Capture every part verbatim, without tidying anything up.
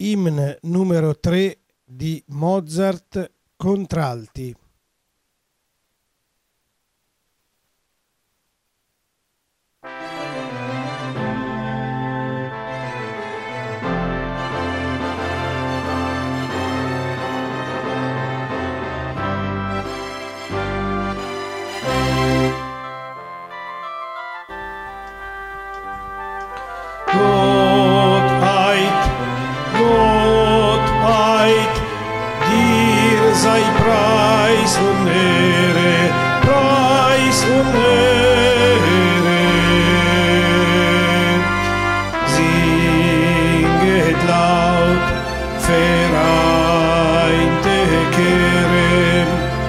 Hymn numero tre di Mozart, contralti. Sei Preis und Ehre, Preis und Ehre. Singet laut, vereinte Chöre,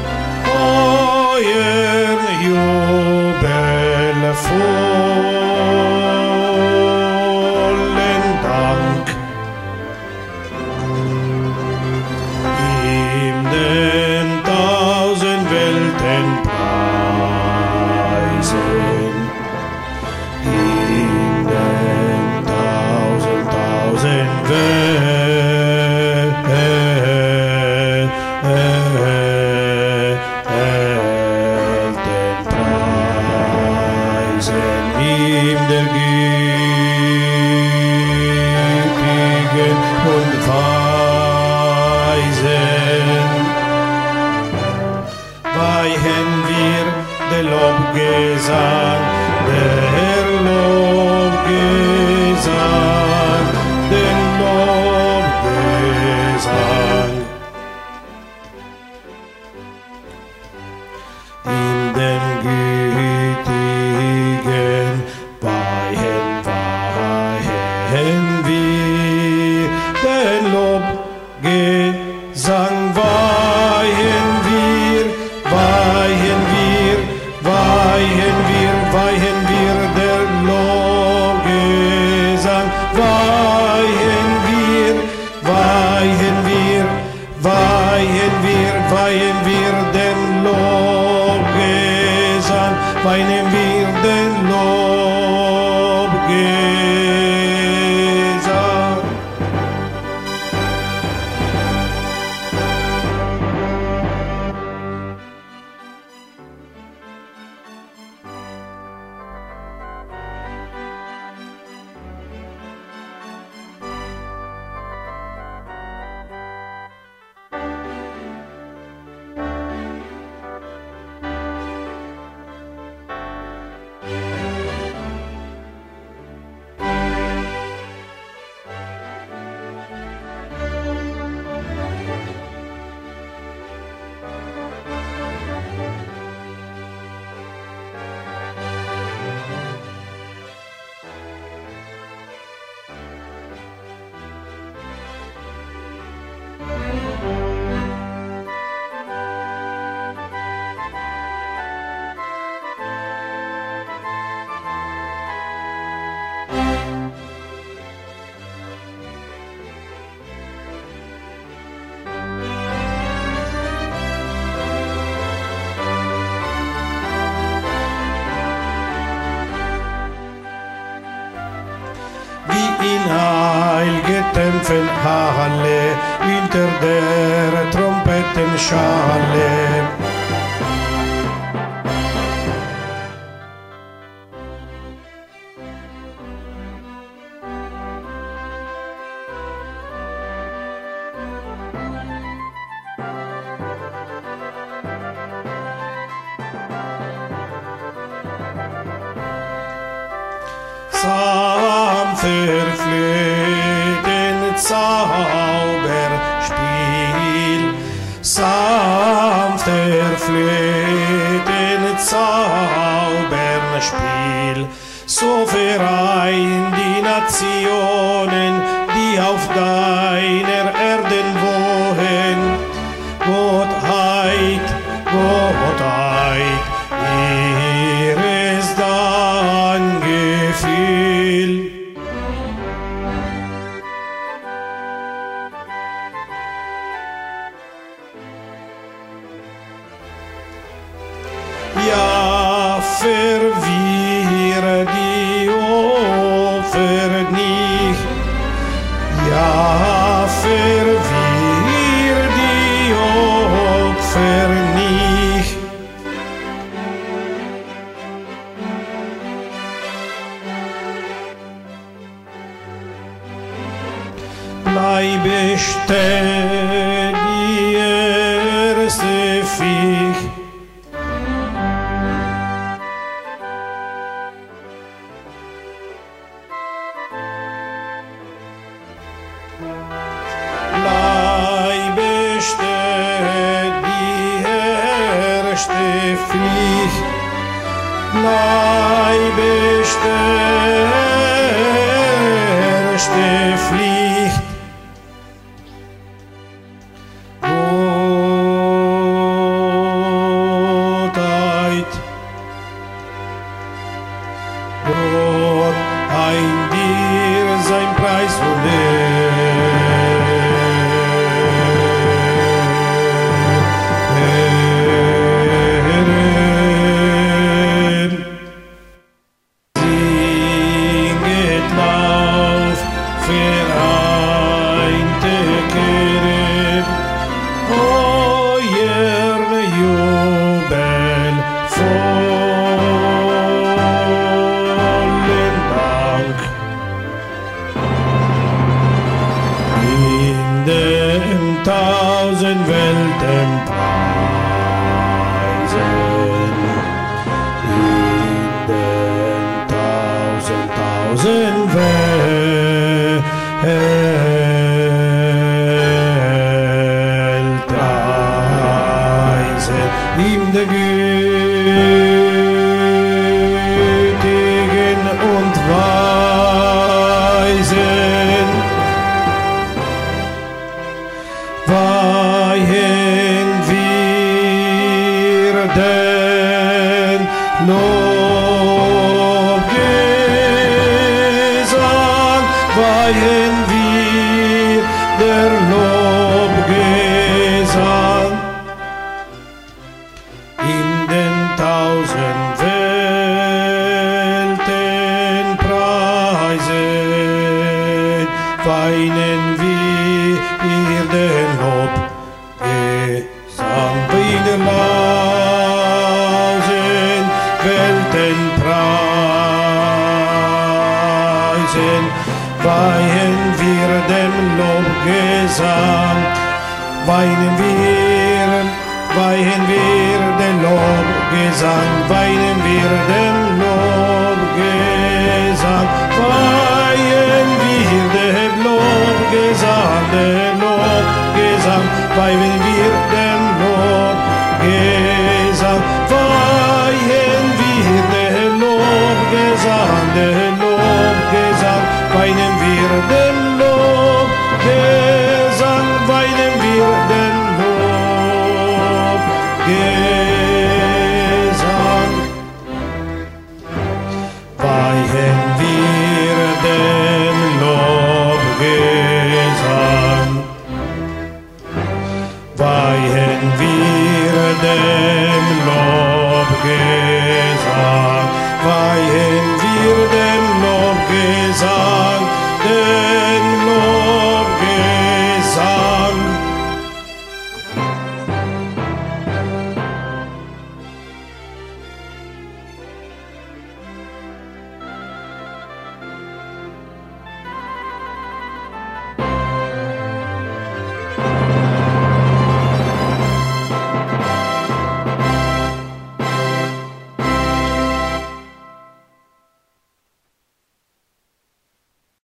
euren Jubel vollen Dank. Den tausend Welten preisen, in den tausend, tausend Welten preisen, ihm der Gütigen und Weisen. Weihen wir der Lobgesang, der Lobgesang, den Lobgesang. In den Gütigen weihen, weihen wir den Lobgesang, weihen wir. Weihen wir, weihen wir, weihen wir der Lobgesang, weihen wir, weihen wir, weihen wir, weihen wir den Lobgesang, weihen wir den Lobgesang. Tempelhalle, unter der Trompetenschale. Sanfter Flöten Zauberspiel, sanfter Flöten Zauberspiel, so vereint die Nationen, die auf deiner Erden wohnen. Gottheit, Gottheit, ihres Dankgefühl. Ja, verwirre die Opfer nicht, ja, Leibeste die erste Viech. Leibeste die erste Viech. Leibeste erste Vliegt. Gottheit, Gott, ein dir sein Preis und singet lauf, vereinte Kirche, euer Jubel vollen Dank. In den tausend Welten preisen, in den tausend, tausend Welten preisen, ihm der Gütigen und Weisen. Weihen wir den Lobgesang, weihen wir der Lobgesang. In den tausend Welten preisen, weinen wir den Lobgesang. In den tausend Welten preisen, weihen wir dem Lobgesang. Weinen wir, weihen wir den Lobgesang, weinen wir dem Lobgesang, weihen wir dem Lobgesang, den Lobgesang, weihen wir dem Lobgesang, weihen wir den Lobgesang, den Lobgesang, weinen wir dem Lobgesang, weinen wir den Lobgesang, weihen wir den